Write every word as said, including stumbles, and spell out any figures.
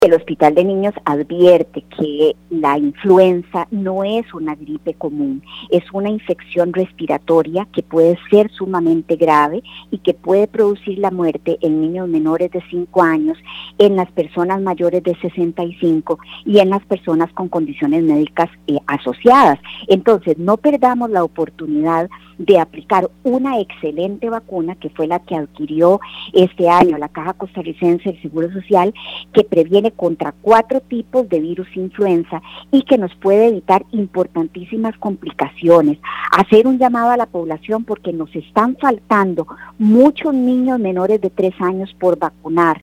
El Hospital de Niños advierte que la influenza no es una gripe común, es una infección respiratoria que puede ser sumamente grave y que puede producir la muerte en niños menores de cinco años, en las personas mayores de sesenta y cinco y en las personas con condiciones médicas eh, asociadas. Entonces, no perdamos la oportunidad de aplicar una excelente vacuna, que fue la que adquirió este año la Caja Costarricense del Seguro Social, que previene contra cuatro tipos de virus influenza y que nos puede evitar importantísimas complicaciones. Hacer un llamado a la población porque nos están faltando muchos niños menores de tres años por vacunar.